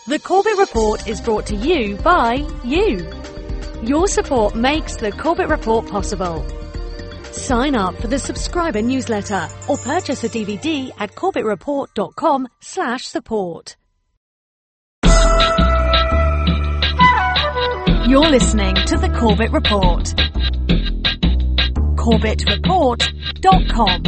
The Corbett Report is brought to you by you. Your support makes the Corbett Report possible. Sign up for the subscriber newsletter or purchase a DVD at corbettreport.com/support. You're listening to the Corbett Report. corbettreport.com.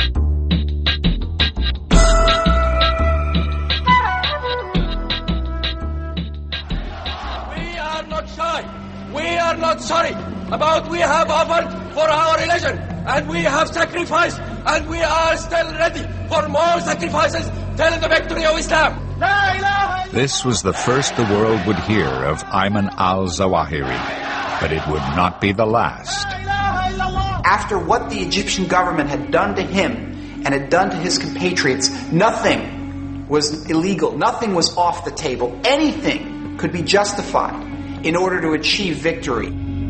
We are not sorry about we have offered for our religion, and we have sacrificed, and we are still ready for more sacrifices till the victory of Islam. This was the first the world would hear of Ayman al-Zawahiri, but it would not be the last. After what the Egyptian government had done to him and had done to his compatriots, nothing was illegal, nothing was off the table, anything could be justified in order to achieve victory.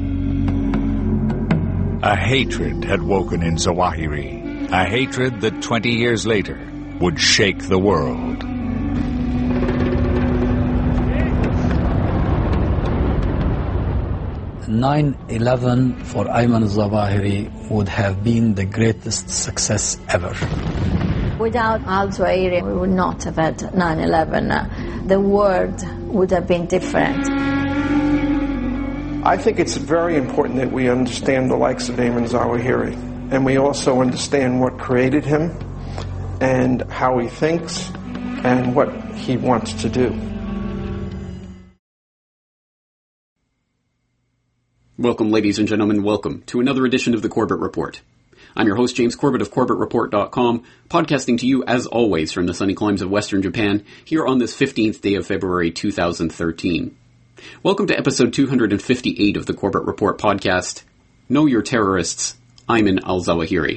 A hatred had woken in Zawahiri, a hatred that 20 years later would shake the world. 9/11 for Ayman al-Zawahiri would have been the greatest success ever. Without al-Zawahiri, we would not have had 9/11. The world would have been different. I think it's very important that we understand the likes of Ayman Zawahiri, and we also understand what created him and how he thinks and what he wants to do. Welcome, ladies and gentlemen, welcome to another edition of the Corbett Report. I'm your host, James Corbett of CorbettReport.com, podcasting to you, as always, from the sunny climes of Western Japan, here on this 15th day of February 2013. Welcome to episode 258 of the Corbett Report podcast, Know Your Terrorists, Ayman al-Zawahiri.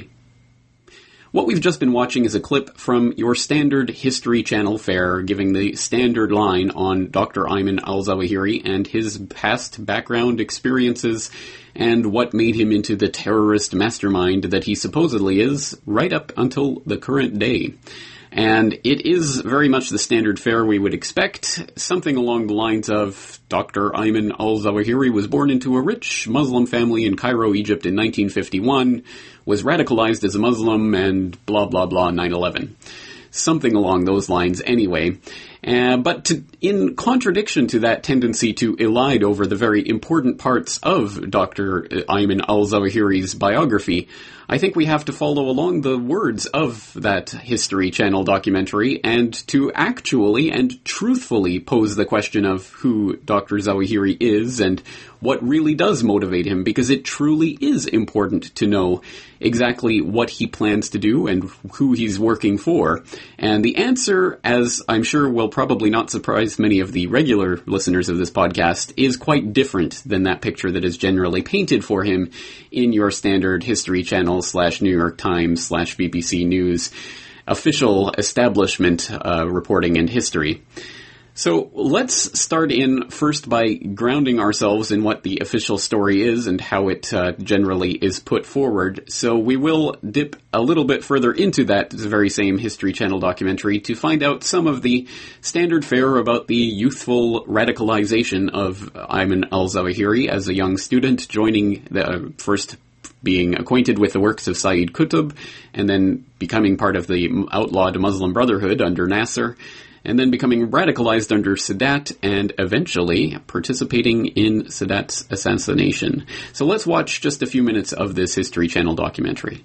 What we've just been watching is a clip from your standard History Channel fare, giving the standard line on Dr. Ayman al-Zawahiri and his past background experiences and what made him into the terrorist mastermind that he supposedly is right up until the current day. And it is very much the standard fare we would expect, something along the lines of Dr. Ayman al-Zawahiri was born into a rich Muslim family in Cairo, Egypt in 1951, was radicalized as a Muslim, and blah, blah, blah, 9/11. Something along those lines anyway. But in contradiction to that tendency to elide over the very important parts of Dr. Ayman al-Zawahiri's biography, I think we have to follow along the words of that History Channel documentary and to actually and truthfully pose the question of who Dr. Zawahiri is and what really does motivate him, because it truly is important to know exactly what he plans to do and who he's working for. And the answer, as I'm sure will probably not surprise many of the regular listeners of this podcast, is quite different than that picture that is generally painted for him in your standard History Channel / New York Times / BBC News official establishment reporting and history. So let's start in first by grounding ourselves in what the official story is and how it generally is put forward. So we will dip a little bit further into that very same History Channel documentary to find out some of the standard fare about the youthful radicalization of Ayman al-Zawahiri as a young student, joining the first being acquainted with the works of Sayyid Qutb, and then becoming part of the outlawed Muslim Brotherhood under Nasser, and then becoming radicalized under Sadat, and eventually participating in Sadat's assassination. So let's watch just a few minutes of this History Channel documentary.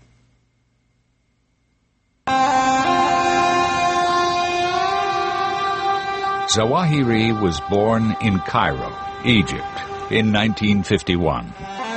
Zawahiri was born in Cairo, Egypt, in 1951.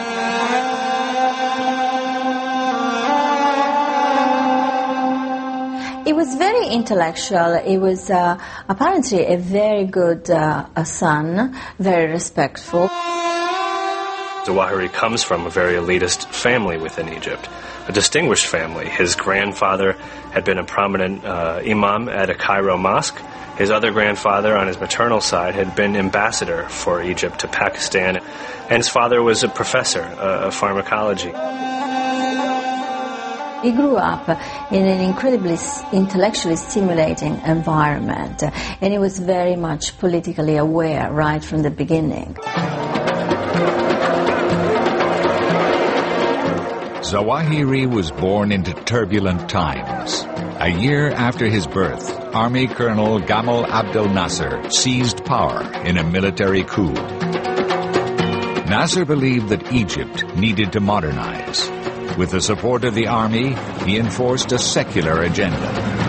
He was very intellectual. He was apparently a very good son, very respectful. Zawahiri comes from a very elitist family within Egypt, a distinguished family. His grandfather had been a prominent imam at a Cairo mosque. His other grandfather on his maternal side had been ambassador for Egypt to Pakistan, and his father was a professor of pharmacology. He grew up in an incredibly intellectually stimulating environment, and he was very much politically aware right from the beginning. Zawahiri was born into turbulent times. A year after his birth, Army Colonel Gamal Abdel Nasser seized power in a military coup. Nasser believed that Egypt needed to modernize. With the support of the army, he enforced a secular agenda.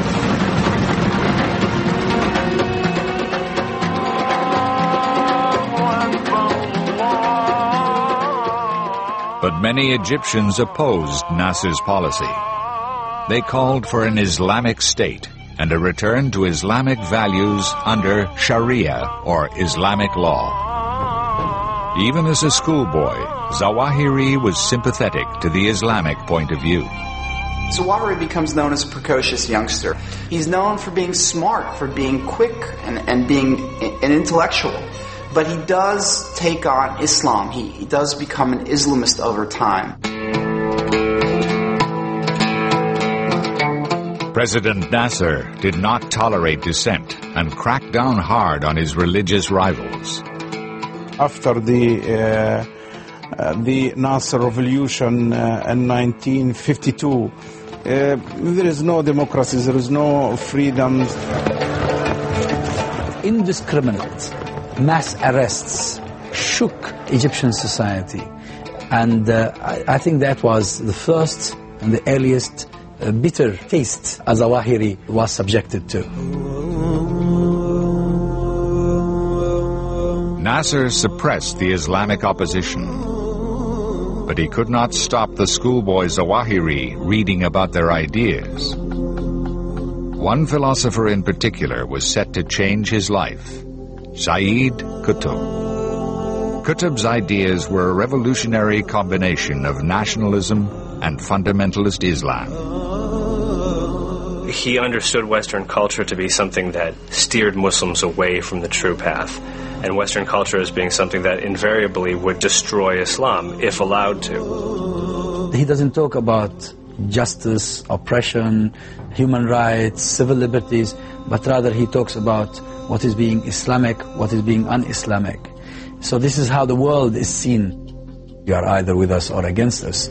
But many Egyptians opposed Nasser's policy. They called for an Islamic state and a return to Islamic values under Sharia, or Islamic law. Even as a schoolboy, Zawahiri was sympathetic to the Islamic point of view. Zawahiri becomes known as a precocious youngster. He's known for being smart, for being quick, and being an intellectual. But he does take on Islam. He does become an Islamist over time. President Nasser did not tolerate dissent and cracked down hard on his religious rivals. After the Nasser revolution in 1952, there is no democracy, there is no freedom. Indiscriminate mass arrests shook Egyptian society, and I think that was the first and the earliest bitter taste Zawahiri was subjected to. Nasser suppressed the Islamic opposition, but he could not stop the schoolboy Zawahiri reading about their ideas. One philosopher in particular was set to change his life, Sayyid Qutb. Qutb's ideas were a revolutionary combination of nationalism and fundamentalist Islam. He understood Western culture to be something that steered Muslims away from the true path, and Western culture as being something that invariably would destroy Islam if allowed to. He doesn't talk about justice, oppression, human rights, civil liberties, but rather he talks about what is being Islamic, what is being un-Islamic. So this is how the world is seen. You are either with us or against us.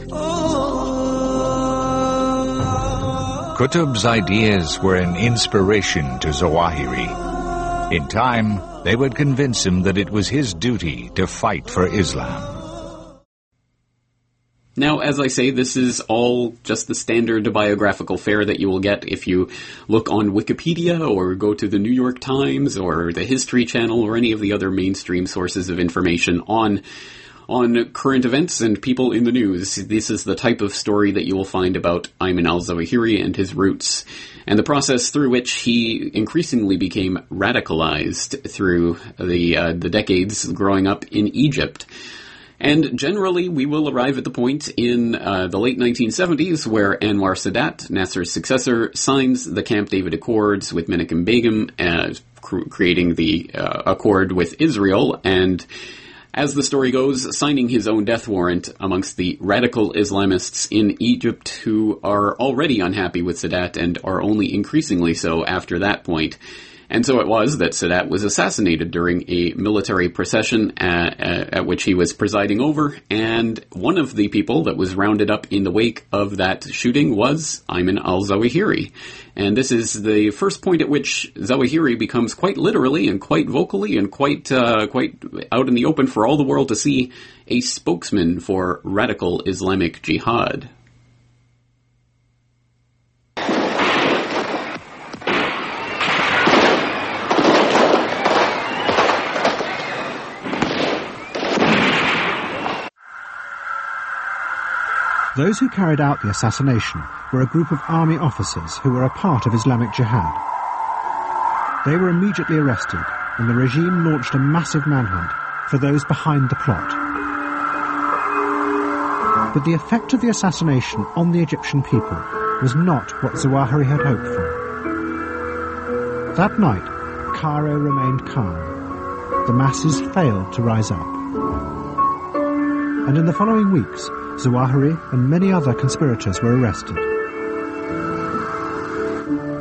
Qutb's ideas were an inspiration to Zawahiri. In time, they would convince him that it was his duty to fight for Islam. Now, as I say, this is all just the standard biographical fare that you will get if you look on Wikipedia or go to the New York Times or the History Channel or any of the other mainstream sources of information on current events and people in the news. This is the type of story that you will find about Ayman al-Zawahiri and his roots, and the process through which he increasingly became radicalized through the decades growing up in Egypt. And generally, we will arrive at the point in the late 1970s where Anwar Sadat, Nasser's successor, signs the Camp David Accords with Menachem Begum, creating the accord with Israel, and as the story goes, signing his own death warrant amongst the radical Islamists in Egypt who are already unhappy with Sadat and are only increasingly so after that point. And so it was that Sadat was assassinated during a military procession at which he was presiding over, and one of the people that was rounded up in the wake of that shooting was Ayman al-Zawahiri. And this is the first point at which Zawahiri becomes quite literally and quite vocally and quite out in the open for all the world to see a spokesman for radical Islamic jihad. Those who carried out the assassination were a group of army officers who were a part of Islamic Jihad. They were immediately arrested, and the regime launched a massive manhunt for those behind the plot. But the effect of the assassination on the Egyptian people was not what Zawahiri had hoped for. That night, Cairo remained calm. The masses failed to rise up. And in the following weeks, Zawahiri and many other conspirators were arrested.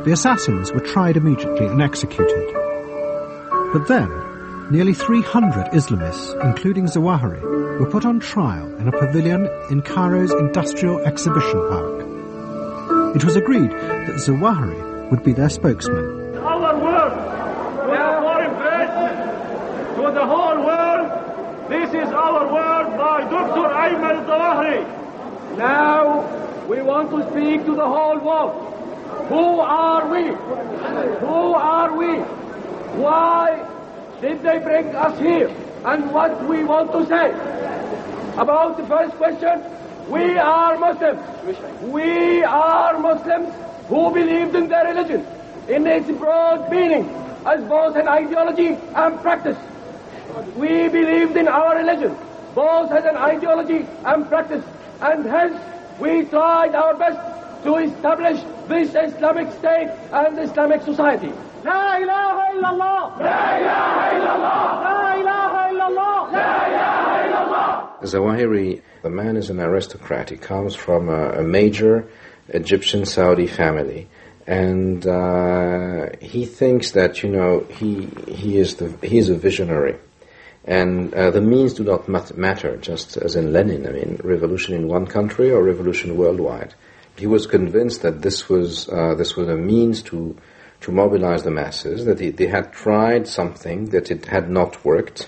The assassins were tried immediately and executed. But then, nearly 300 Islamists, including Zawahiri, were put on trial in a pavilion in Cairo's Industrial Exhibition Park. It was agreed that Zawahiri would be their spokesman. Our world, we are foreign press to the whole world. This is our word by Dr. Ayman Zawahiri. Now, we want to speak to the whole world. Who are we? Who are we? Why did they bring us here? And what we want to say? About the first question, we are Muslims. We are Muslims who believed in their religion, in its broad meaning, as both an ideology and practice. We believed in our religion, both as an ideology and practice, and hence we tried our best to establish this Islamic State and Islamic society. La ilaha illallah! La ilaha illallah! La ilaha illallah! La ilaha illallah! Zawahiri, the man is an aristocrat. He comes from a major Egyptian Saudi family. And he thinks that, he is a visionary. And the means do not matter, just as in Lenin. Revolution in one country or revolution worldwide. He was convinced that this was a means to mobilize the masses, that they had tried something, that it had not worked.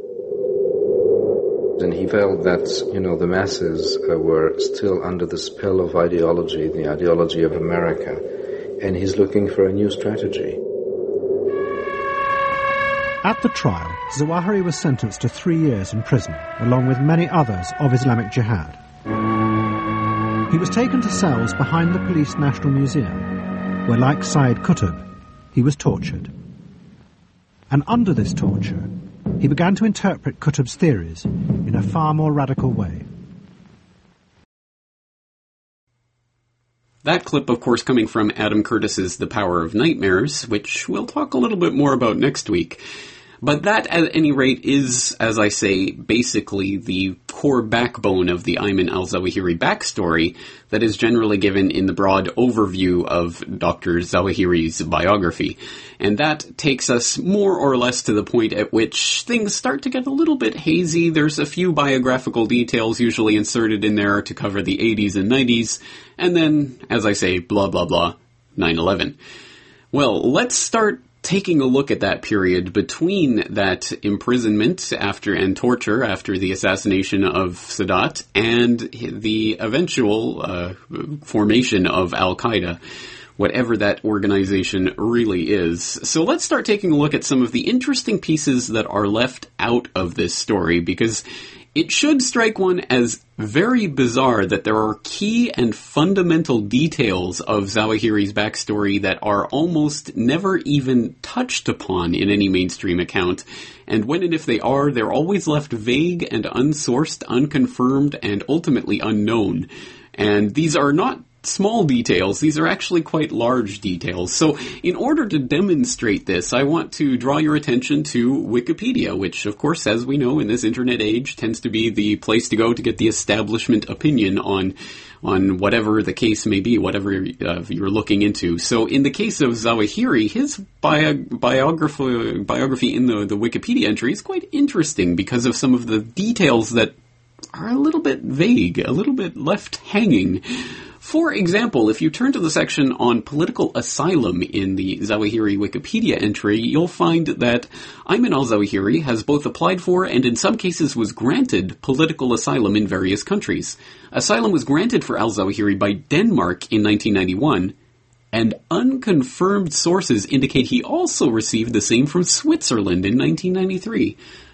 And he felt that, the masses were still under the spell of ideology, the ideology of America, and he's looking for a new strategy. At the trial, Zawahiri was sentenced to 3 years in prison, along with many others of Islamic Jihad. He was taken to cells behind the Police National Museum, where, like Sayyid Qutb, he was tortured. And under this torture, he began to interpret Qutb's theories in a far more radical way. That clip, of course, coming from Adam Curtis's The Power of Nightmares, which we'll talk a little bit more about next week. But that, at any rate, is, as I say, basically the core backbone of the Ayman al-Zawahiri backstory that is generally given in the broad overview of Dr. Zawahiri's biography. And that takes us more or less to the point at which things start to get a little bit hazy. There's a few biographical details usually inserted in there to cover the 80s and 90s. And then, as I say, blah, blah, blah, 9/11. Well, let's start taking a look at that period between that imprisonment and torture after the assassination of Sadat and the eventual formation of Al-Qaeda, whatever that organization really is. So let's start taking a look at some of the interesting pieces that are left out of this story, because it should strike one as very bizarre that there are key and fundamental details of Zawahiri's backstory that are almost never even touched upon in any mainstream account. And when and if they are, they're always left vague and unsourced, unconfirmed, and ultimately unknown. And these are not small details, these are actually quite large details. So in order to demonstrate this, I want to draw your attention to Wikipedia, which of course, as we know in this internet age, tends to be the place to go to get the establishment opinion on whatever the case may be, whatever you're looking into. So in the case of Zawahiri, his biography in the Wikipedia entry is quite interesting because of some of the details that are a little bit vague, a little bit left hanging. For example, if you turn to the section on political asylum in the Zawahiri Wikipedia entry, you'll find that Ayman al-Zawahiri has both applied for and in some cases was granted political asylum in various countries. Asylum was granted for al-Zawahiri by Denmark in 1991, and unconfirmed sources indicate he also received the same from Switzerland in 1993.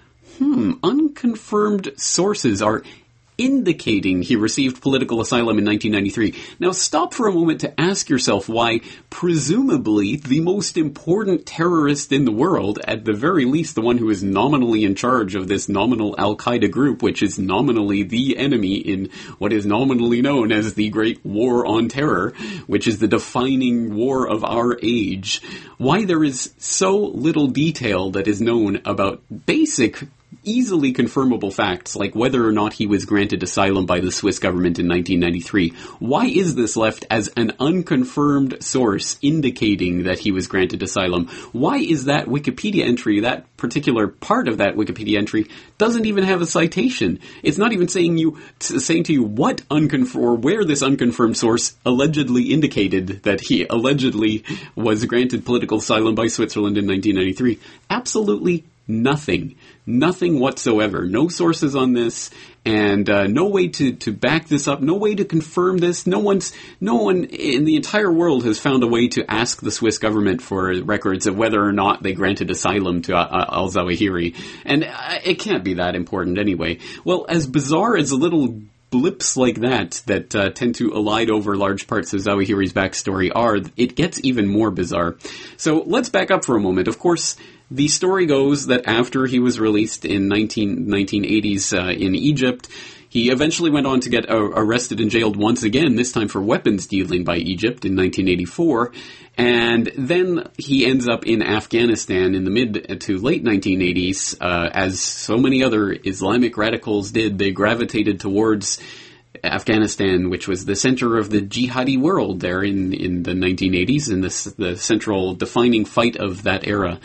Unconfirmed sources are indicating he received political asylum in 1993. Now stop for a moment to ask yourself why, presumably, the most important terrorist in the world, at the very least the one who is nominally in charge of this nominal Al-Qaeda group, which is nominally the enemy in what is nominally known as the Great War on Terror, which is the defining war of our age, why there is so little detail that is known about basic easily confirmable facts, like whether or not he was granted asylum by the Swiss government in 1993. Why is this left as an unconfirmed source indicating that he was granted asylum? Why is that Wikipedia entry, that particular part of that Wikipedia entry, doesn't even have a citation? It's not even saying to you what or where this unconfirmed source allegedly indicated that he allegedly was granted political asylum by Switzerland in 1993. Absolutely nothing. Nothing whatsoever. No sources on this, and no way to back this up, no way to confirm this. No one in the entire world has found a way to ask the Swiss government for records of whether or not they granted asylum to al-Zawahiri. And it can't be that important anyway. Well, as bizarre as little blips like that tend to elide over large parts of Zawahiri's backstory are, it gets even more bizarre. So let's back up for a moment. Of course, the story goes that after he was released in 1980s in Egypt, he eventually went on to get arrested and jailed once again, this time for weapons dealing by Egypt in 1984. And then he ends up in Afghanistan in the mid to late 1980s. As so many other Islamic radicals did, they gravitated towards Afghanistan, which was the center of the jihadi world there in the 1980s, and the central defining fight of that era.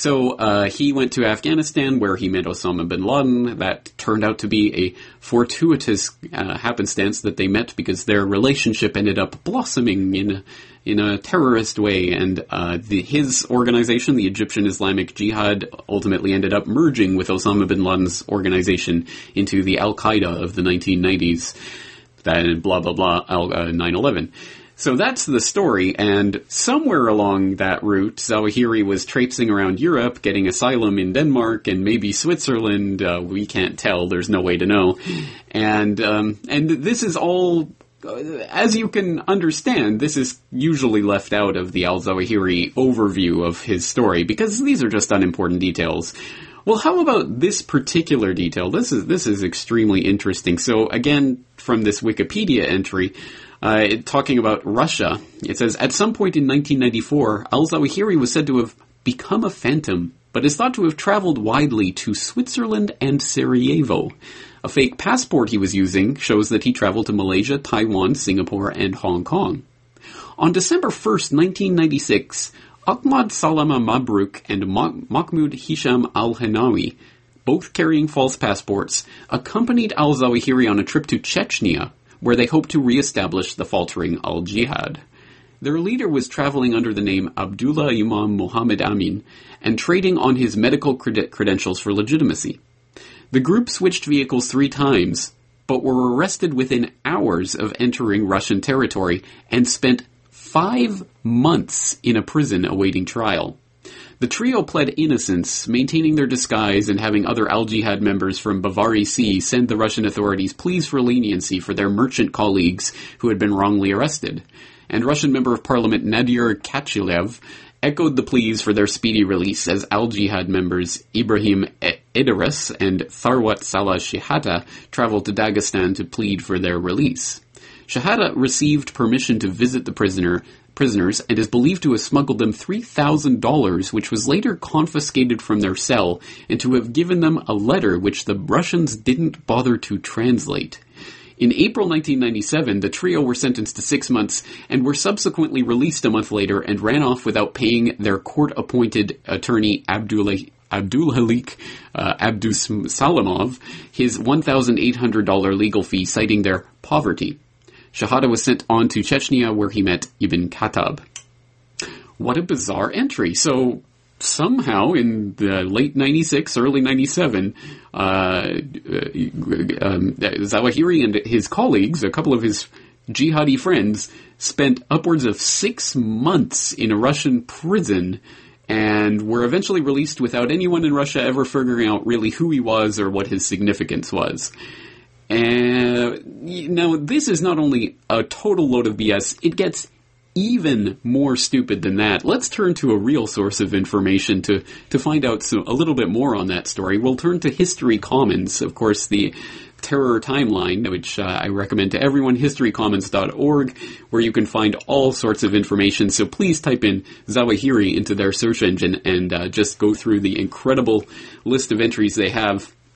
So he went to Afghanistan, where he met Osama bin Laden. That turned out to be a fortuitous happenstance that they met, because their relationship ended up blossoming in a terrorist way, and his organization, the Egyptian Islamic Jihad, ultimately ended up merging with Osama bin Laden's organization into the Al-Qaeda of the 1990s. That blah, blah, blah, 9/11. So that's the story, and somewhere along that route, Zawahiri was traipsing around Europe, getting asylum in Denmark and maybe Switzerland. We can't tell. There's no way to know. And this is all, as you can understand, this is usually left out of the al-Zawahiri overview of his story, because these are just unimportant details. Well, how about this particular detail? This is extremely interesting. So again, from this Wikipedia entry, talking about Russia, it says, at some point in 1994, al-Zawahiri was said to have become a phantom, but is thought to have traveled widely to Switzerland and Sarajevo. A fake passport he was using shows that he traveled to Malaysia, Taiwan, Singapore, and Hong Kong. On December 1st, 1996, Ahmad Salama Mabruk and Mahmoud Hisham al-Hanawi, both carrying false passports, accompanied al-Zawahiri on a trip to Chechnya, where they hoped to re-establish the faltering al-Jihad. Their leader was traveling under the name Abdullah Imam Muhammad Amin and trading on his medical credentials for legitimacy. The group switched vehicles 3 times, but were arrested within hours of entering Russian territory and spent 5 months in a prison awaiting trial. The trio pled innocence, maintaining their disguise and having other al-Jihad members from Bavari Sea send the Russian authorities pleas for leniency for their merchant colleagues who had been wrongly arrested. And Russian Member of Parliament Nadir Kachilev echoed the pleas for their speedy release as al-Jihad members Ibrahim Idris and Tharwat Salah Shehata traveled to Dagestan to plead for their release. Shehata received permission to visit the prisoners and is believed to have smuggled them $3,000, which was later confiscated from their cell, and to have given them a letter which the Russians didn't bother to translate. In April 1997, the trio were sentenced to 6 months and were subsequently released a month later and ran off without paying their court-appointed attorney Abdulhalik Abdusalamov his $1,800 legal fee, citing their poverty. Shehata was sent on to Chechnya, where he met Ibn Khattab. What a bizarre entry. So somehow in the late 96, early 97, Zawahiri and his colleagues, a couple of his jihadi friends, spent upwards of 6 months in a Russian prison and were eventually released without anyone in Russia ever figuring out really who he was or what his significance was. Now, this is not only a total load of BS, it gets even more stupid than that. Let's turn to a real source of information to find out a little bit more on that story. We'll turn to History Commons, of course, the terror timeline, which I recommend to everyone, historycommons.org, where you can find all sorts of information. So please type in Zawahiri into their search engine and just go through the incredible list of entries they have.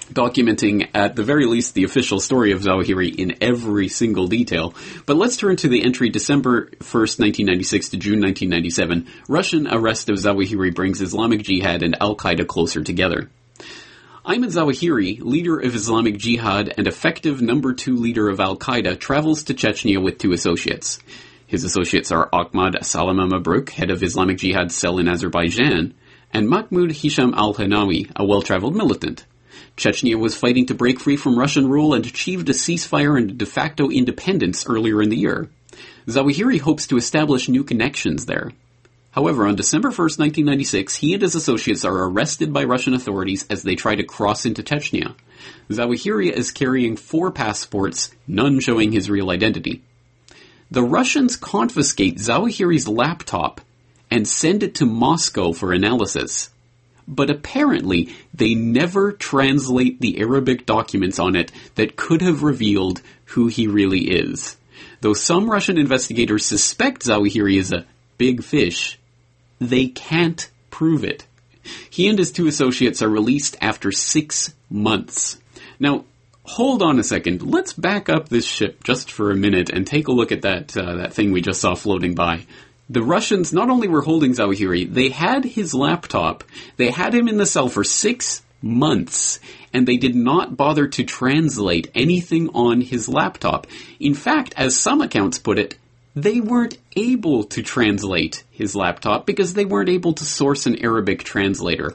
documenting, at the very least, the official story of Zawahiri in every single detail. But let's turn to the entry December 1st, 1996 to June 1997. Russian arrest of Zawahiri brings Islamic Jihad and Al-Qaeda closer together. Ayman Zawahiri, leader of Islamic Jihad and effective number 2 leader of Al-Qaeda, travels to Chechnya with 2 associates. His associates are Ahmad Salama Mabruk, head of Islamic Jihad cell in Azerbaijan, and Mahmoud Hisham al-Hanawi, a well-traveled militant. Chechnya was fighting to break free from Russian rule and achieved a ceasefire and de facto independence earlier in the year. Zawahiri hopes to establish new connections there. However, on December 1st, 1996, he and his associates are arrested by Russian authorities as they try to cross into Chechnya. Zawahiri is carrying 4 passports, none showing his real identity. The Russians confiscate Zawahiri's laptop and send it to Moscow for analysis. But apparently, they never translate the Arabic documents on it that could have revealed who he really is. Though some Russian investigators suspect Zawahiri is a big fish, they can't prove it. He and his 2 associates are released after 6 months. Now, hold on a second. Let's back up this ship just for a minute and take a look at that thing we just saw floating by. The Russians not only were holding Zawahiri, they had his laptop, they had him in the cell for 6 months, and they did not bother to translate anything on his laptop. In fact, as some accounts put it, they weren't able to translate his laptop because they weren't able to source an Arabic translator.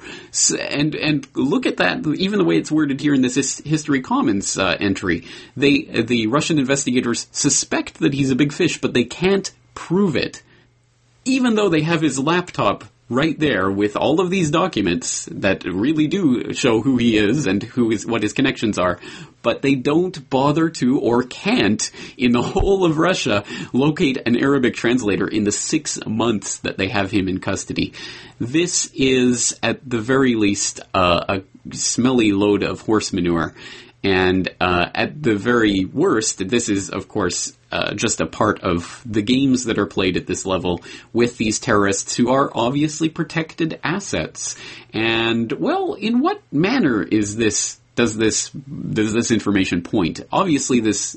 And look at that, even the way it's worded here in this History Commons entry. The Russian investigators suspect that he's a big fish, but they can't prove it. Even though they have his laptop right there with all of these documents that really do show who he is and what his connections are, but they don't bother to or can't, in the whole of Russia, locate an Arabic translator in the 6 months that they have him in custody. This is, at the very least, a smelly load of horse manure. And at the very worst, this is, of course, just a part of the games that are played at this level with these terrorists who are obviously protected assets. And, well, in what manner does this information point? Obviously, this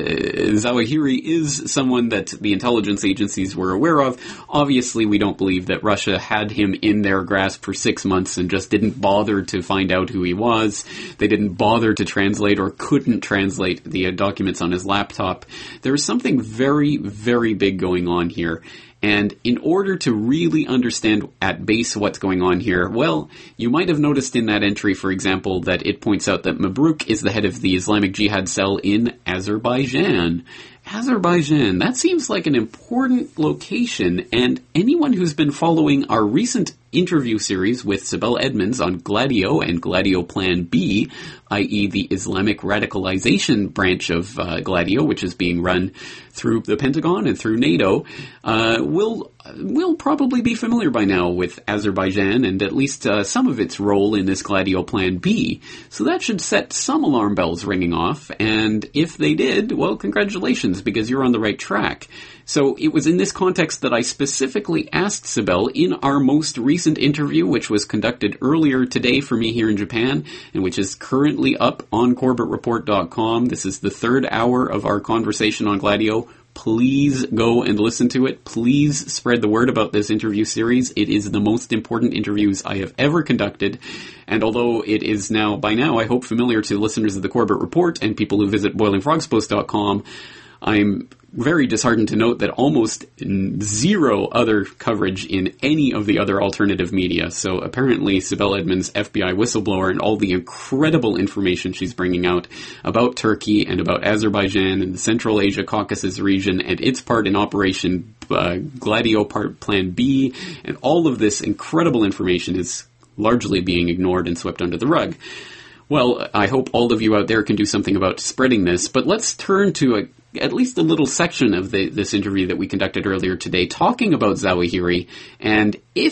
Zawahiri is someone that the intelligence agencies were aware of. Obviously, we don't believe that Russia had him in their grasp for 6 months and just didn't bother to find out who he was. They didn't bother to translate or couldn't translate the documents on his laptop. There is something very, very big going on here. And in order to really understand at base what's going on here, well, you might have noticed in that entry, for example, that it points out that Mabruk is the head of the Islamic Jihad cell in Azerbaijan. Azerbaijan, that seems like an important location, and anyone who's been following our recent interview series with Sibel Edmonds on Gladio and Gladio Plan B, i.e. the Islamic radicalization branch of Gladio, which is being run through the Pentagon and through NATO, will probably be familiar by now with Azerbaijan and at least some of its role in this Gladio Plan B. So that should set some alarm bells ringing off, and if they did, well, congratulations, because you're on the right track. So it was in this context that I specifically asked Sibel in our most recent interview, which was conducted earlier today for me here in Japan, and which is currently up on CorbettReport.com. This is the 3rd hour of our conversation on Gladio. Please go and listen to it. Please spread the word about this interview series. It is the most important interviews I have ever conducted. And although it is now, by now, I hope familiar to listeners of the Corbett Report and people who visit BoilingFrogsPost.com, I'm very disheartened to note that almost zero other coverage in any of the other alternative media. So apparently Sibel Edmonds, FBI whistleblower, and all the incredible information she's bringing out about Turkey and about Azerbaijan and the Central Asia Caucasus region and its part in Operation Gladio Plan B, and all of this incredible information is largely being ignored and swept under the rug. Well, I hope all of you out there can do something about spreading this, but let's turn to at least a little section of this interview that we conducted earlier today talking about Zawahiri, and if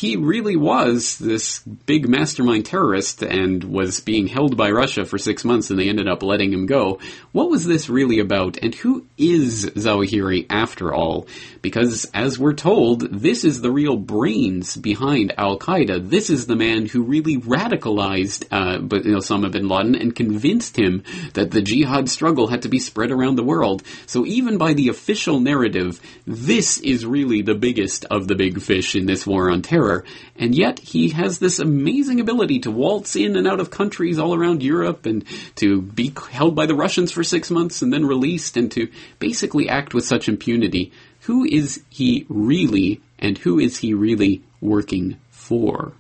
he really was this big mastermind terrorist and was being held by Russia for 6 months and they ended up letting him go. What was this really about, and who is Zawahiri after all? Because, as we're told, this is the real brains behind Al-Qaeda. This is the man who really radicalized Osama bin Laden and convinced him that the jihad struggle had to be spread around the world. So even by the official narrative, this is really the biggest of the big fish in this war on terror. And yet he has this amazing ability to waltz in and out of countries all around Europe and to be held by the Russians for 6 months and then released and to basically act with such impunity. Who is he really, and who is he really working for?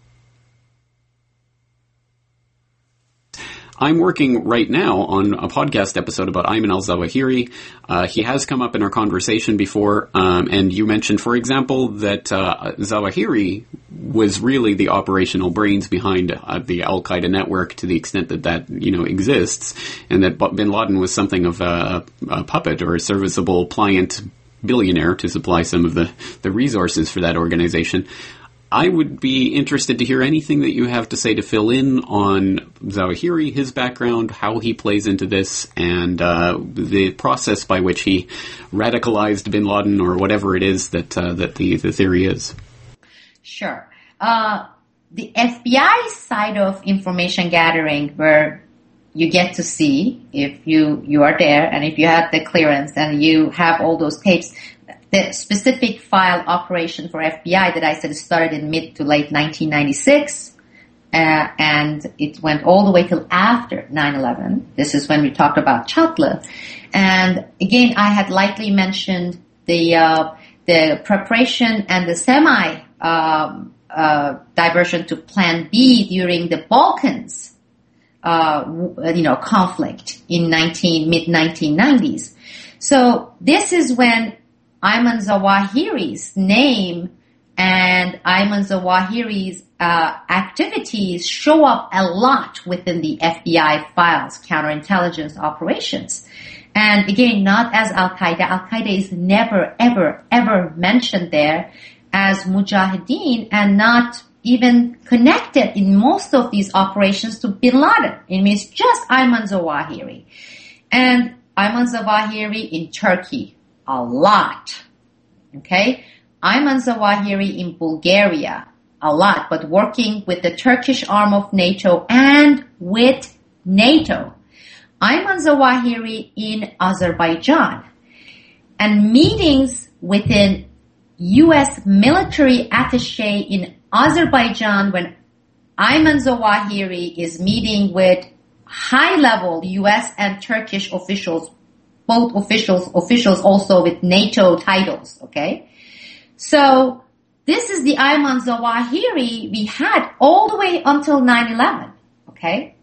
I'm working right now on a podcast episode about Ayman al-Zawahiri. He has come up in our conversation before, and you mentioned, for example, that Zawahiri was really the operational brains behind the Al-Qaeda network to the extent that exists, and that bin Laden was something of a puppet or a serviceable pliant billionaire to supply some of the resources for that organization. I would be interested to hear anything that you have to say to fill in on Zawahiri, his background, how he plays into this, and the process by which he radicalized bin Laden, or whatever it is that the theory is. Sure. The FBI side of information gathering, where you get to see if you are there and if you have the clearance and you have all those tapes. The specific file operation for FBI that I said started in mid to late 1996, and it went all the way till after 9/11. This is when we talked about Chatla. And again, I had lightly mentioned the preparation and the diversion to Plan B during the Balkans, conflict in mid-1990s. So this is when Ayman Zawahiri's name and Ayman Zawahiri's activities show up a lot within the FBI files, counterintelligence operations. And again, not as Al-Qaeda. Al-Qaeda is never, ever, ever mentioned there as Mujahideen, and not even connected in most of these operations to bin Laden. It means just Ayman Zawahiri. And Ayman Zawahiri in Turkey. A lot. Okay? Ayman Zawahiri in Bulgaria. A lot. But working with the Turkish arm of NATO and with NATO. Ayman Zawahiri in Azerbaijan. And meetings within U.S. military attaché in Azerbaijan when Ayman Zawahiri is meeting with high-level U.S. and Turkish officials, both officials also with NATO titles, okay? So this is the Ayman Zawahiri we had all the way until 9/11, okay?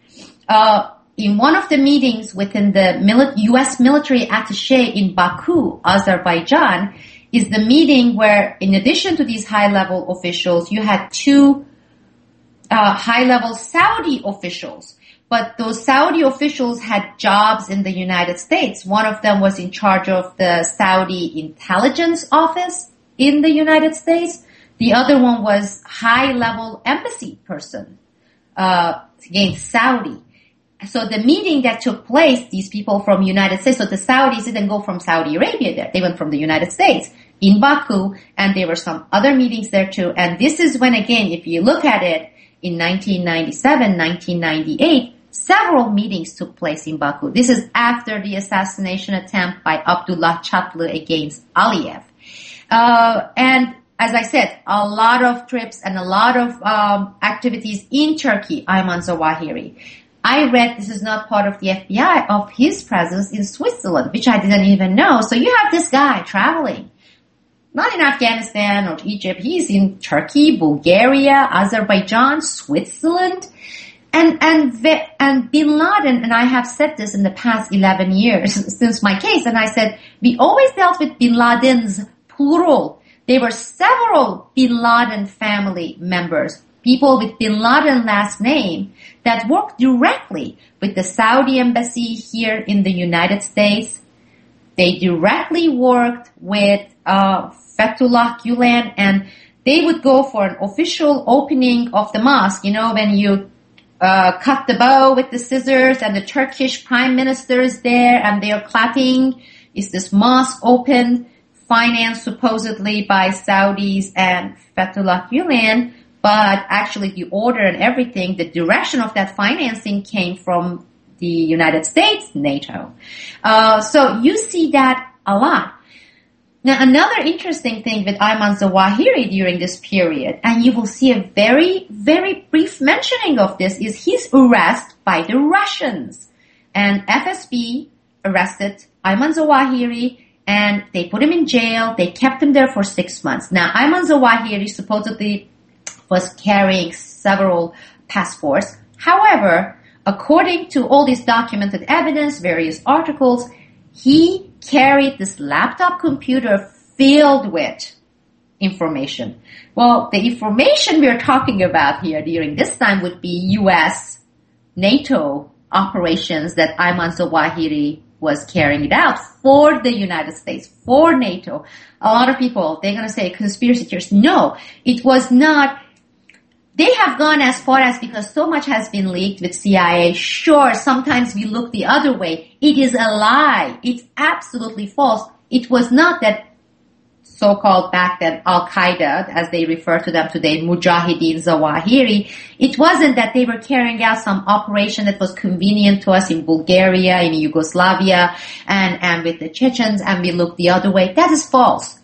In one of the meetings within the U.S. military attaché in Baku, Azerbaijan, is the meeting where, in addition to these high-level officials, you had two high-level Saudi officials. But those Saudi officials had jobs in the United States. One of them was in charge of the Saudi intelligence office in the United States. The other one was high-level embassy person, again, Saudi. So the meeting that took place, these people from United States, so the Saudis didn't go from Saudi Arabia there. They went from the United States in Baku, and there were some other meetings there too. And this is when, again, if you look at it, in 1997, 1998, several meetings took place in Baku. This is after the assassination attempt by Abdullah Chatlı against Aliyev. And as I said, a lot of trips and a lot of activities in Turkey, Ayman Zawahiri. I read, this is not part of the FBI, of his presence in Switzerland, which I didn't even know. So you have this guy traveling, not in Afghanistan or Egypt. He's in Turkey, Bulgaria, Azerbaijan, Switzerland. And bin Laden, and I have said this in the past 11 years since my case, and I said, we always dealt with bin Ladens, plural. There were several bin Laden family members, people with bin Laden last name, that worked directly with the Saudi embassy here in the United States. They directly worked with Fethullah Gulen, and they would go for an official opening of the mosque. You know, when you cut the bow with the scissors and the Turkish prime minister is there and they are clapping. Is this mosque open, financed supposedly by Saudis and Fethullah Gulen, but actually the order and everything, the direction of that financing came from the United States, NATO. So you see that a lot. Now, another interesting thing with Ayman Zawahiri during this period, and you will see a very, very brief mentioning of this, is his arrest by the Russians. And FSB arrested Ayman Zawahiri, and they put him in jail. They kept him there for 6 months. Now, Ayman Zawahiri supposedly was carrying several passports. However, according to all this documented evidence, various articles, he carried this laptop computer filled with information. Well, the information we're talking about here during this time would be U.S., NATO operations that Ayman Zawahiri was carrying it out for the United States, for NATO. A lot of people, they're going to say conspiracy theorists. No, it was not. They have gone as far as, because so much has been leaked with CIA. Sure, sometimes we look the other way. It is a lie. It's absolutely false. It was not that so-called back then Al-Qaeda, as they refer to them today, Mujahideen Zawahiri. It wasn't that they were carrying out some operation that was convenient to us in Bulgaria, in Yugoslavia, and with the Chechens, and we look the other way. That is false.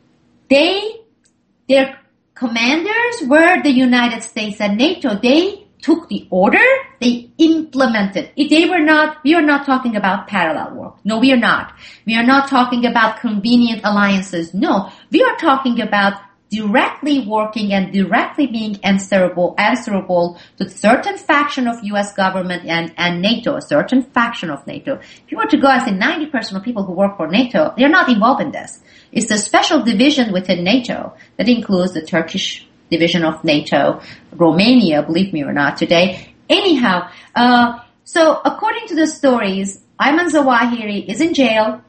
Their commanders were the United States and NATO. They took the order, they implemented it. We are not talking about parallel world. No, we are not. We are not talking about convenient alliances. No, we are talking about directly working and directly being answerable to a certain faction of U.S. government and NATO, a certain faction of NATO. If you were to go and say 90% of people who work for NATO, they're not involved in this. It's a special division within NATO that includes the Turkish division of NATO, Romania, believe me or not, today. Anyhow, so according to the stories, Ayman Zawahiri is in jail.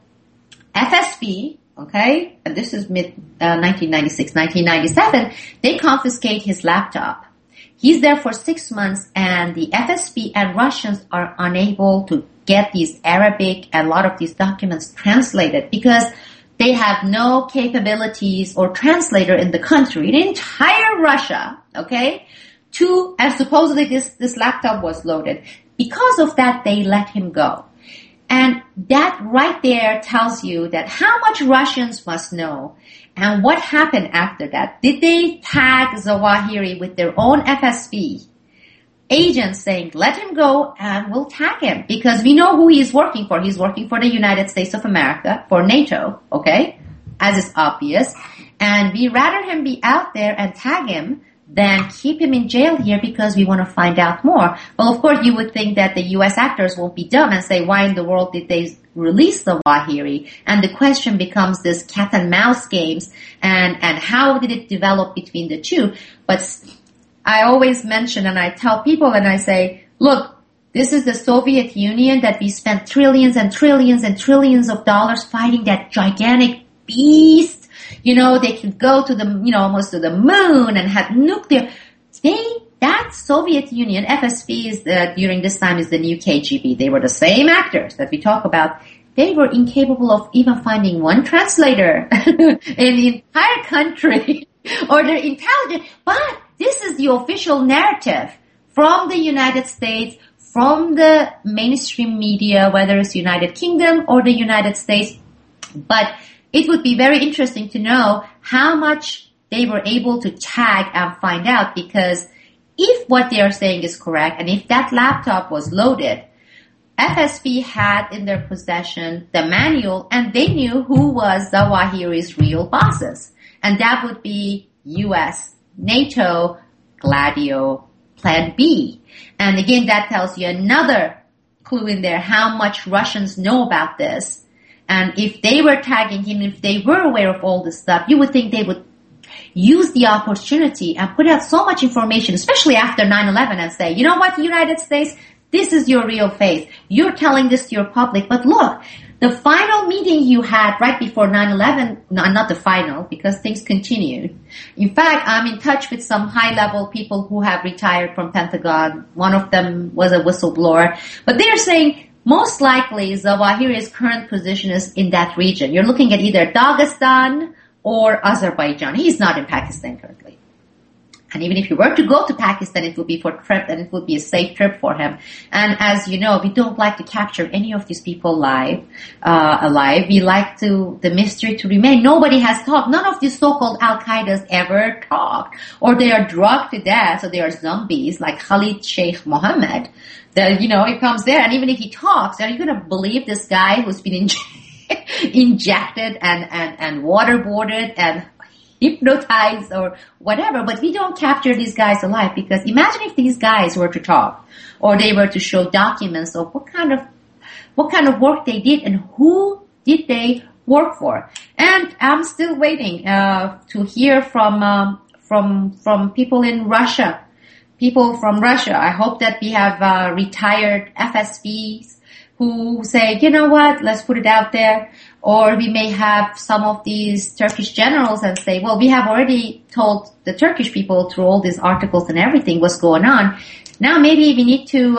FSB, okay, and this is mid-1996, 1997, they confiscate his laptop. He's there for 6 months, and the FSB and Russians are unable to get these Arabic and a lot of these documents translated because they have no capabilities or translator in the country, in entire Russia, okay? And supposedly this laptop was loaded. Because of that, they let him go. And that right there tells you that how much Russians must know and what happened after that. Did they tag Zawahiri with their own FSB agents saying, let him go and we'll tag him? Because we know who he's working for. He's working for the United States of America, for NATO, okay? As is obvious. And we rather him be out there and tag him than keep him in jail here because we want to find out more. Well, of course, you would think that the U.S. actors won't be dumb and say, why in the world did they release Zawahiri? And the question becomes this cat and mouse games and how did it develop between the two? But I always mention and I tell people and I say, look, this is the Soviet Union that we spent trillions and trillions and trillions of dollars fighting that gigantic beast. You know, they could go to the, almost to the moon and have nuclear. That Soviet Union, FSB is during this time is the new KGB. They were the same actors that we talk about. They were incapable of even finding one translator in the entire country or their intelligence. But this is the official narrative from the United States, from the mainstream media, whether it's United Kingdom or the United States. But it would be very interesting to know how much they were able to tag and find out, because if what they are saying is correct and if that laptop was loaded, FSB had in their possession the manual and they knew who was Zawahiri's real bosses. And that would be US, NATO, Gladio, Plan B. And again, that tells you another clue in there, how much Russians know about this. And if they were tagging him, if they were aware of all this stuff, you would think they would use the opportunity and put out so much information, especially after 9/11, and say, you know what, United States, this is your real face. You're telling this to your public, but look, The final meeting you had right before 9/11, not the final, because things continued. In fact, I'm in touch with some high-level people who have retired from Pentagon. One of them was a whistleblower. But they're saying most likely Zawahiri's current position is in that region. You're looking at either Dagestan or Azerbaijan. He's not in Pakistan currently. And even if he were to go to Pakistan, it would be for trip, and it would be a safe trip for him. And as you know, we don't like to capture any of these people alive. We like the mystery to remain. Nobody has talked. None of these so-called Al-Qaedas ever talked. Or they are drugged to death, so they are zombies, like Khalid Sheikh Mohammed. That, he comes there, and even if he talks, are you going to believe this guy who's been injected and waterboarded and hypnotized or whatever? But we don't capture these guys alive, because imagine if these guys were to talk, or they were to show documents of what kind of work they did and who did they work for. And I'm still waiting to hear from people in Russia. People from Russia. I hope that we have retired FSBs who say, you know what, let's put it out there. Or we may have some of these Turkish generals and say, well, we have already told the Turkish people through all these articles and everything what's going on. Now maybe we need to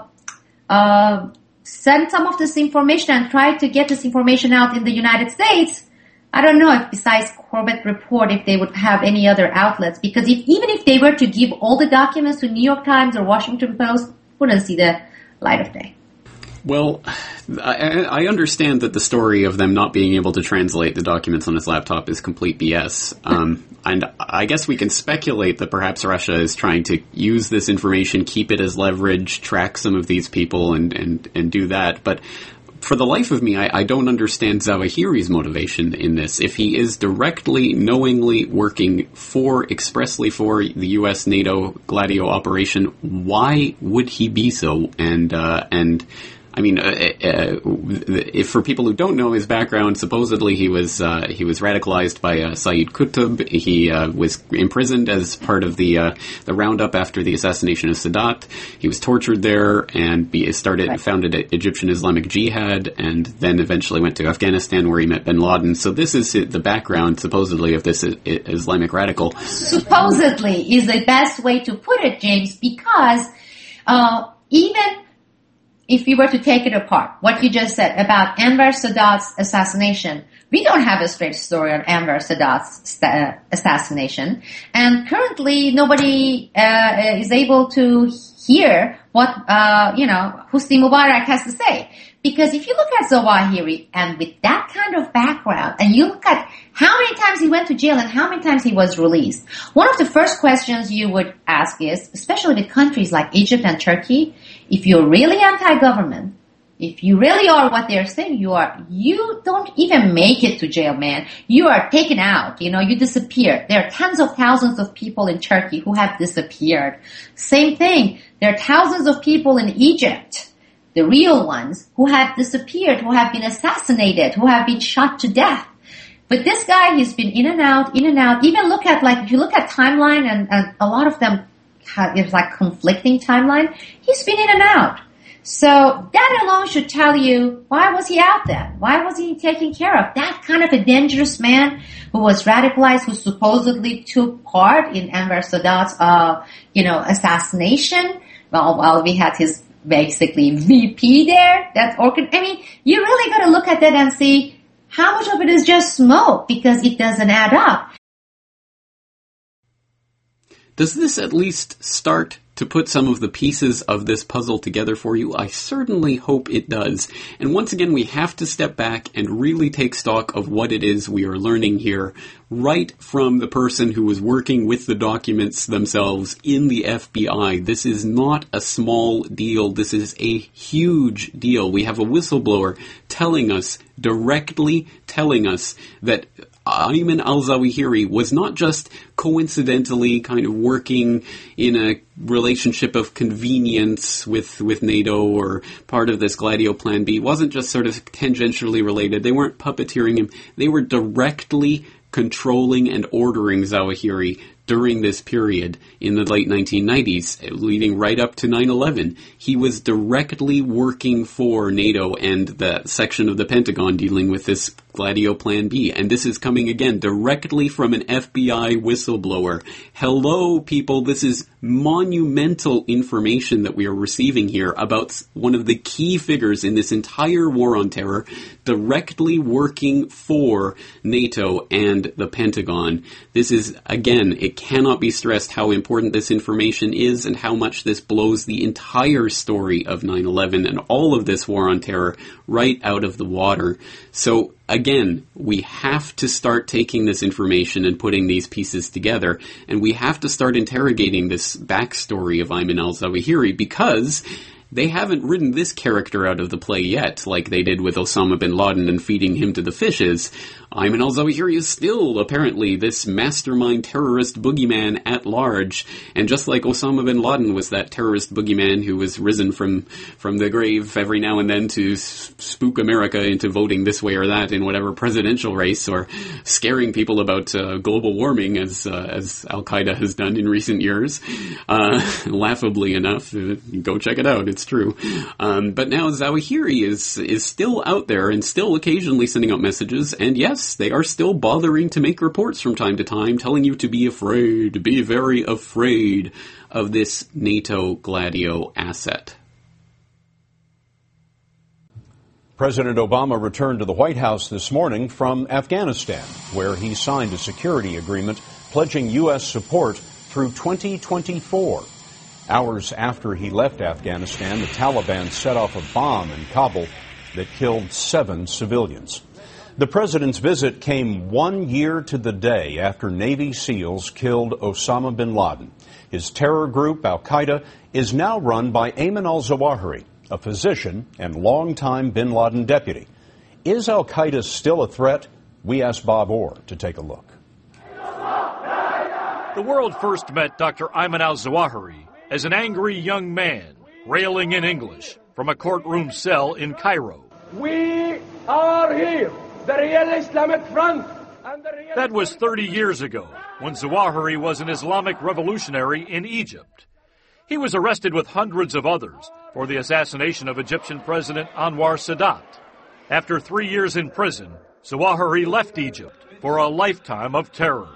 send some of this information and try to get this information out in the United States. I don't know if besides Corbett Report, if they would have any other outlets, because even if they were to give all the documents to New York Times or Washington Post, wouldn't see the light of day. Well, I understand that the story of them not being able to translate the documents on his laptop is complete BS. And I guess we can speculate that perhaps Russia is trying to use this information, keep it as leverage, track some of these people and do that. But for the life of me, I don't understand Zawahiri's motivation in this. If he is directly, knowingly working expressly for the U.S. NATO Gladio operation, why would he be so? And I mean, if for people who don't know his background, supposedly he was radicalized by Saeed Qutb. He was imprisoned as part of the roundup after the assassination of Sadat. He was tortured there and founded Egyptian Islamic Jihad, and then eventually went to Afghanistan where he met bin Laden. So this is the background, supposedly, of this Islamic radical. Supposedly is the best way to put it, James, because even if we were to take it apart, what you just said about Anwar Sadat's assassination, we don't have a straight story on Anwar Sadat's assassination. And currently nobody is able to hear what, Hosni Mubarak has to say. Because if you look at Zawahiri, and with that kind of background, and you look at how many times he went to jail and how many times he was released, one of the first questions you would ask is, especially with countries like Egypt and Turkey, if you're really anti-government, if you really are what they're saying you are, you don't even make it to jail, man. You are taken out, you disappear. There are tens of thousands of people in Turkey who have disappeared. Same thing. There are thousands of people in Egypt, the real ones, who have disappeared, who have been assassinated, who have been shot to death. But this guy, he's been in and out. Even if you look at timeline, and a lot of them it's like conflicting timeline, he's been in and out. So that alone should tell you, why was he out then? Why was he taken care of? That kind of a dangerous man who was radicalized, who supposedly took part in Anwar Sadat's, assassination. Well, we had his basically VP there. You really got to look at that and see how much of it is just smoke, because it doesn't add up. Does this at least start to put some of the pieces of this puzzle together for you? I certainly hope it does. And once again, we have to step back and really take stock of what it is we are learning here, right from the person who was working with the documents themselves in the FBI. This is not a small deal. This is a huge deal. We have a whistleblower directly telling us that Ayman al-Zawahiri was not just coincidentally kind of working in a relationship of convenience with NATO or part of this Gladio Plan B. It wasn't just sort of tangentially related. They weren't puppeteering him. They were directly controlling and ordering Zawahiri during this period in the late 1990s, leading right up to 9/11. He was directly working for NATO and the section of the Pentagon dealing with this Gladio Plan B. And this is coming, again, directly from an FBI whistleblower. Hello, people. This is monumental information that we are receiving here about one of the key figures in this entire war on terror, directly working for NATO and the Pentagon. This is, again, it cannot be stressed how important this information is and how much this blows the entire story of 9/11 and all of this war on terror right out of the water. So, again, we have to start taking this information and putting these pieces together, and we have to start interrogating this backstory of Ayman al-Zawahiri, because they haven't written this character out of the play yet, like they did with Osama bin Laden and feeding him to the fishes. Ayman al-Zawahiri is still, apparently, this mastermind terrorist boogeyman at large. And just like Osama bin Laden was that terrorist boogeyman who was risen from the grave every now and then to spook America into voting this way or that in whatever presidential race, or scaring people about global warming, as Al-Qaeda has done in recent years. Laughably enough, go check it out, it's true. But now Zawahiri is still out there and still occasionally sending out messages, and yes, they are still bothering to make reports from time to time telling you to be afraid, be very afraid of this NATO Gladio asset. President Obama returned to the White House this morning from Afghanistan, where he signed a security agreement pledging U.S. support through 2024. Hours after he left Afghanistan, the Taliban set off a bomb in Kabul that killed 7 civilians. The president's visit came 1 year to the day after Navy SEALs killed Osama bin Laden. His terror group, Al-Qaeda, is now run by Ayman al-Zawahiri, a physician and longtime bin Laden deputy. Is Al-Qaeda still a threat? We asked Bob Orr to take a look. The world first met Dr. Ayman al-Zawahiri as an angry young man railing in English from a courtroom cell in Cairo. We are here, the real Islamic Front. That was 30 years ago, when Zawahiri was an Islamic revolutionary in Egypt. He was arrested with hundreds of others for the assassination of Egyptian President Anwar Sadat. After 3 years in prison, Zawahiri left Egypt for a lifetime of terror.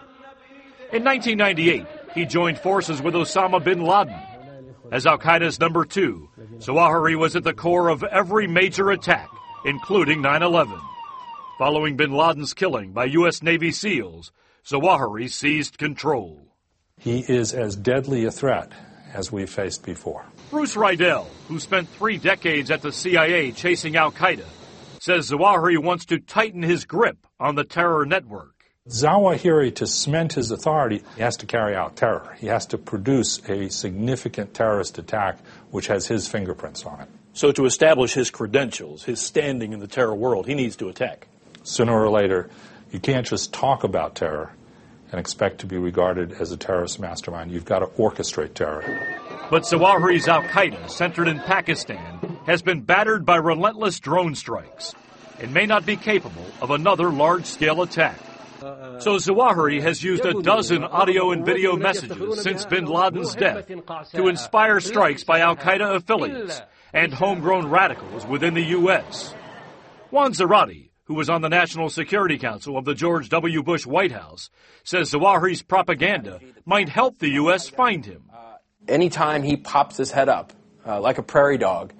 In 1998, he joined forces with Osama bin Laden. As Al-Qaeda's number 2, Zawahiri was at the core of every major attack, including 9/11. Following bin Laden's killing by U.S. Navy SEALs, Zawahiri seized control. He is as deadly a threat as we've faced before. Bruce Rydell, who spent 3 decades at the CIA chasing Al-Qaeda, says Zawahiri wants to tighten his grip on the terror network. Zawahiri, to cement his authority, he has to carry out terror. He has to produce a significant terrorist attack which has his fingerprints on it. So to establish his credentials, his standing in the terror world, he needs to attack. Sooner or later, you can't just talk about terror and expect to be regarded as a terrorist mastermind. You've got to orchestrate terror. But Zawahiri's Al-Qaeda, centered in Pakistan, has been battered by relentless drone strikes and may not be capable of another large-scale attack. So Zawahiri has used a dozen audio and video messages since bin Laden's death to inspire strikes by Al-Qaeda affiliates and homegrown radicals within the U.S. Juan Zarate, who was on the National Security Council of the George W. Bush White House, says Zawahiri's propaganda might help the U.S. find him. Anytime he pops his head up, like a prairie dog,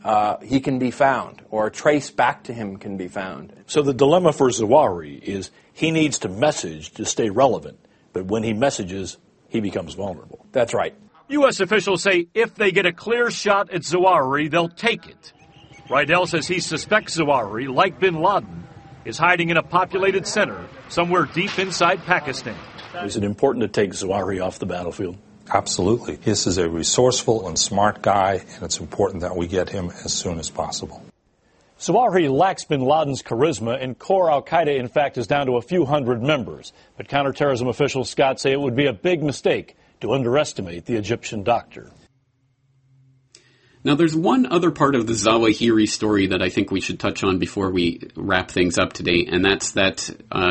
he can be found, or a trace back to him can be found. So the dilemma for Zawahiri is he needs to message to stay relevant, but when he messages, he becomes vulnerable. That's right. U.S. officials say if they get a clear shot at Zawahiri, they'll take it. Rydell says he suspects Zawahiri, like bin Laden, is hiding in a populated center somewhere deep inside Pakistan. Is it important to take Zawahiri off the battlefield? Absolutely. This is a resourceful and smart guy, and it's important that we get him as soon as possible. Zawahiri lacks bin Laden's charisma, and core Al-Qaeda, in fact, is down to a few hundred members. But counterterrorism officials, Scott, say it would be a big mistake to underestimate the Egyptian doctor. Now, there's one other part of the Zawahiri story that I think we should touch on before we wrap things up today, and that's that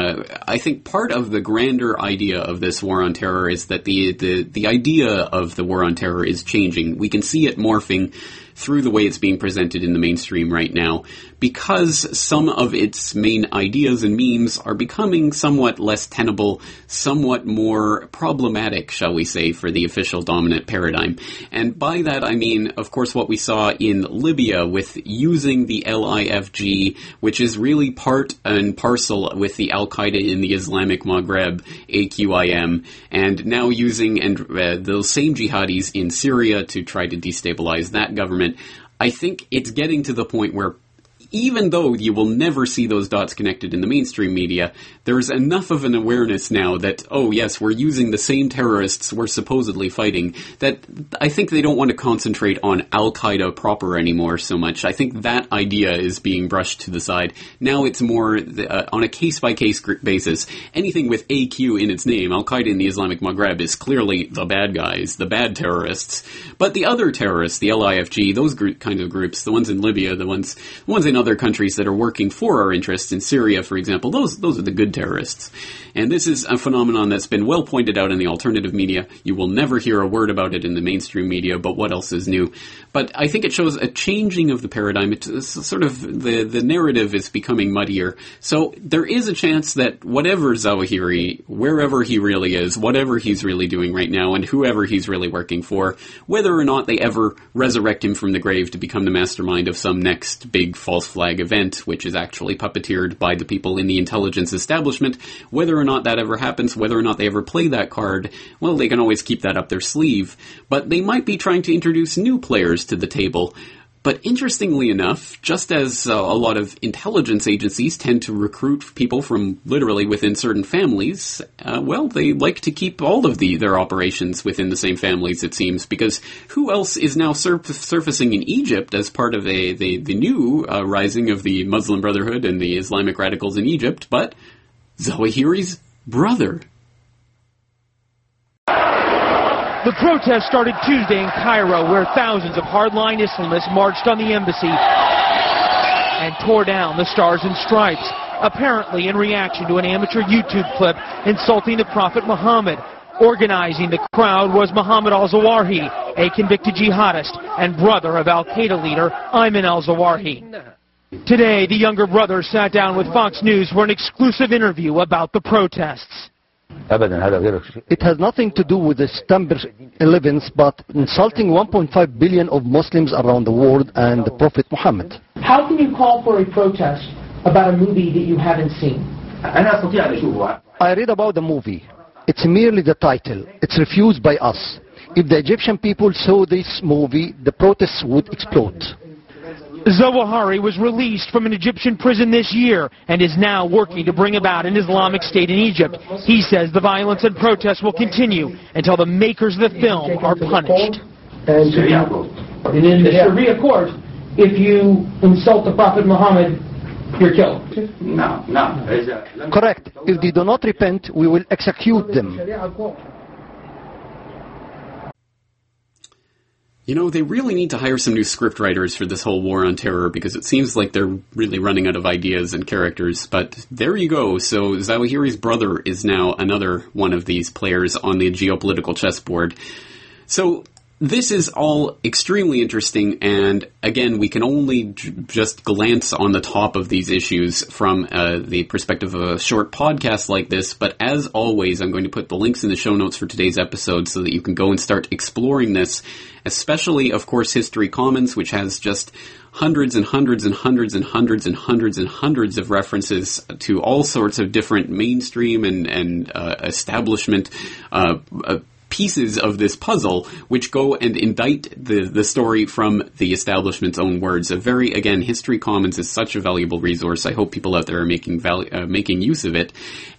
I think part of the grander idea of this war on terror is that the idea of the war on terror is changing. We can see it morphing through the way it's being presented in the mainstream right now, because some of its main ideas and memes are becoming somewhat less tenable, somewhat more problematic, shall we say, for the official dominant paradigm. And by that I mean, of course, what we saw in Libya with using the LIFG, which is really part and parcel with the Al-Qaeda in the Islamic Maghreb, AQIM, and now using those same jihadis in Syria to try to destabilize that government. I think it's getting to the point where even though you will never see those dots connected in the mainstream media, there's enough of an awareness now that, oh yes, we're using the same terrorists we're supposedly fighting, that I think they don't want to concentrate on Al-Qaeda proper anymore so much. I think that idea is being brushed to the side. Now it's more on a case-by-case basis. Anything with AQ in its name, Al-Qaeda in the Islamic Maghreb, is clearly the bad guys, the bad terrorists. But the other terrorists, the LIFG, those kind of groups, the ones in Libya, the ones in other countries that are working for our interests, in Syria, for example, those are the good terrorists. And this is a phenomenon that's been well pointed out in the alternative media. You will never hear a word about it in the mainstream media, but what else is new? But I think it shows a changing of the paradigm. It's sort of, the narrative is becoming muddier. So there is a chance that whatever Zawahiri, wherever he really is, whatever he's really doing right now, and whoever he's really working for, whether or not they ever resurrect him from the grave to become the mastermind of some next big false flag event, which is actually puppeteered by the people in the intelligence establishment, whether or not that ever happens, whether or not they ever play that card, well, they can always keep that up their sleeve. But they might be trying to introduce new players to the table. But interestingly enough, just as a lot of intelligence agencies tend to recruit people from literally within certain families, well, they like to keep all of their operations within the same families, it seems, because who else is now surfacing in Egypt as part of the new rising of the Muslim Brotherhood and the Islamic radicals in Egypt, but Zawahiri's brother. The protest started Tuesday in Cairo, where thousands of hardline Islamists marched on the embassy and tore down the Stars and Stripes, apparently in reaction to an amateur YouTube clip insulting the Prophet Muhammad. Organizing the crowd was Mohammed al-Zawahiri, a convicted jihadist and brother of al-Qaeda leader Ayman al-Zawahiri. Today, the younger brother sat down with Fox News for an exclusive interview about the protests. It has nothing to do with the September 11th, but insulting 1.5 billion of Muslims around the world and the Prophet Muhammad. How can you call for a protest about a movie that you haven't seen? I read about the movie. It's merely the title. It's refused by us. If the Egyptian people saw this movie, the protests would explode. Zawahiri was released from an Egyptian prison this year and is now working to bring about an Islamic State in Egypt. He says the violence and protests will continue until the makers of the film are punished. And in the Sharia court, if you insult the Prophet Muhammad, you're killed. No. Correct. If they do not repent, we will execute them. You know, they really need to hire some new scriptwriters for this whole war on terror, because it seems like they're really running out of ideas and characters. But there you go. So Zawahiri's brother is now another one of these players on the geopolitical chessboard. So this is all extremely interesting, and again, we can only just glance on the top of these issues from the perspective of a short podcast like this, but as always, I'm going to put the links in the show notes for today's episode so that you can go and start exploring this, especially, of course, History Commons, which has just hundreds and hundreds and hundreds and hundreds and hundreds and hundreds of references to all sorts of different mainstream and establishment pieces of this puzzle, which go and indict the story from the establishment's own words. History Commons is such a valuable resource. I hope people out there are making use of it.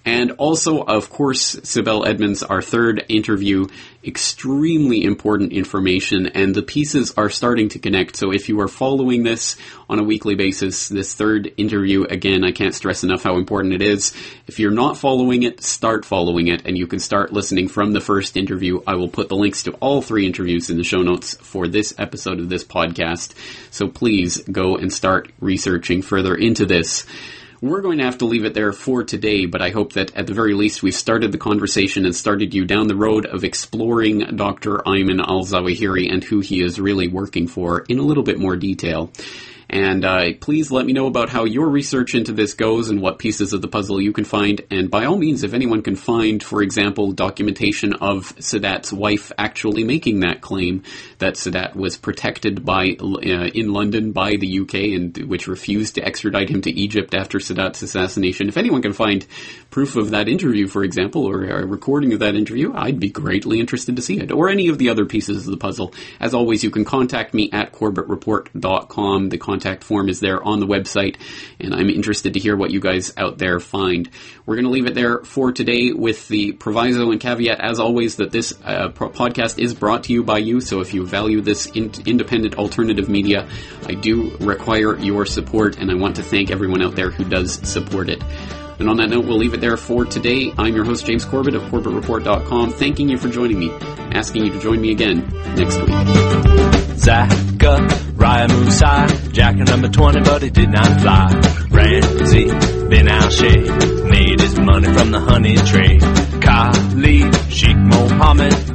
And also, of course, Sibel Edmonds, our third interview, extremely important information, and the pieces are starting to connect. So if you are following this on a weekly basis, this third interview, again, I can't stress enough how important it is. If you're not following it, start following it, and you can start listening from the first interview. I will put the links to all 3 interviews in the show notes for this episode of this podcast. So please go and start researching further into this. We're going to have to leave it there for today, but I hope that at the very least we've started the conversation and started you down the road of exploring Dr. Ayman al-Zawahiri and who he is really working for in a little bit more detail. And please let me know about how your research into this goes and what pieces of the puzzle you can find. And by all means, if anyone can find, for example, documentation of Sadat's wife actually making that claim that Sadat was protected by in London by the UK and which refused to extradite him to Egypt after Sadat's assassination. If anyone can find proof of that interview, for example, or a recording of that interview, I'd be greatly interested to see it. Or any of the other pieces of the puzzle. As always, you can contact me at corbettreport.com. The contact form is there on the website, and I'm interested to hear what you guys out there find. We're going to leave it there for today with the proviso and caveat, as always, that this podcast is brought to you by you, so if you value this independent alternative media, I do require your support, and I want to thank everyone out there who does support it. And on that note, we'll leave it there for today. I'm your host, James Corbett of CorbettReport.com, thanking you for joining me, asking you to join me again next week. Raya Musa, Jacker number 20, but he did not fly. Ramsey bin al-Sheikh made his money from the honey trade. Khalid Sheikh Mohammed